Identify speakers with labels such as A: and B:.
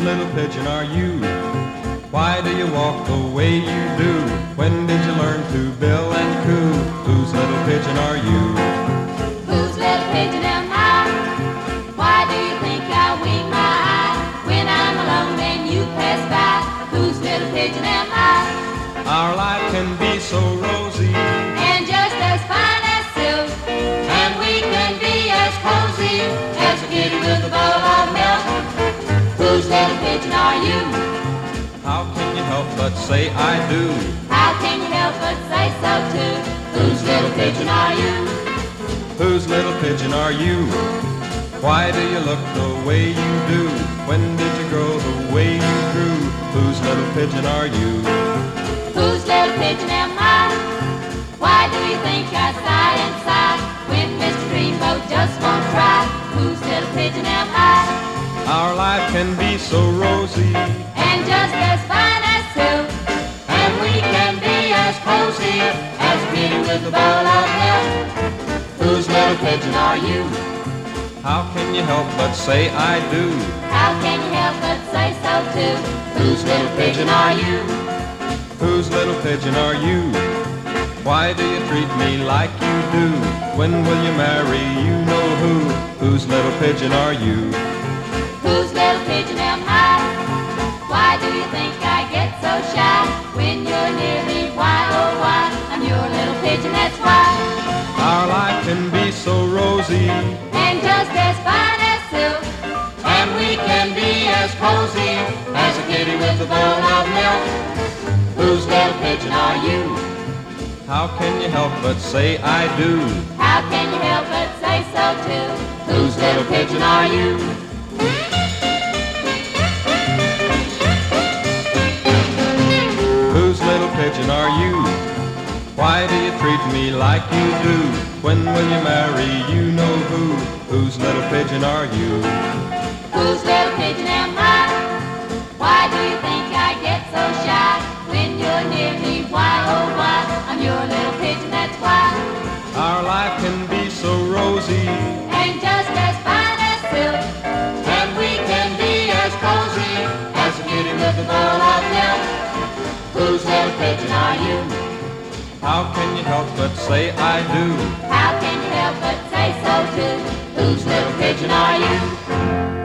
A: little pigeon are you? Why do you walk the way you do? When did you learn to bill and coo? Whose little pigeon are you?
B: Whose little pigeon am I? Why do you think I wink my eye when I'm alone and you pass by? Whose little pigeon am I?
A: Our life can be so rosy
B: And just as fine as silk, and we can be as cozy as a kitty with a bowl of milk. Whose little pigeon are you?
A: How can you help but say I do?
B: How can you help but say so too? Whose little pigeon are you?
A: Whose little pigeon are you? Why do you look the way you do? When did you grow the way you grew? Whose little pigeon are you?
B: Whose little pigeon am I? Why do you think I sigh and sigh when Mr. Dreamboat just won't try? Whose little pigeon am I?
A: Our life can be so rosy
B: And just as fine as silk, and we can be as cozy as a kitty with a bowl of milk. Whose little pigeon are you?
A: How can you help but say I do?
B: How can you help but say so too? Whose little pigeon are you?
A: Whose little pigeon are you? Why do you treat me like you do? When will you marry you know who? Whose little pigeon are you?
B: Whose little pigeon am I? Why do you think I get so shy when you're near me? Why, oh why, I'm your little pigeon, that's why.
A: Our life can be so rosy
B: And just as fine as silk,
A: and we can be as cozy as a kitty with a bowl of milk.
B: whose little pigeon are you?
A: How can you help but say I do?
B: How can you help but say so too? Whose little pigeon are you?
A: Whose little pigeon are you? Why do you treat me like you do? When will you marry you know who? Whose little pigeon are you?
B: Whose little pigeon am I? Why do you think I get so shy when you're near me? Why, oh why, I'm your little pigeon, that's why.
A: Our life can be so rosy
B: And just as fine as silk,
A: and we can be as cozy as a kitty with a bowl of milk.
B: whose little pigeon are you?
A: How can you help but say I do?
B: How can you help but say so too? Whose little pigeon are you?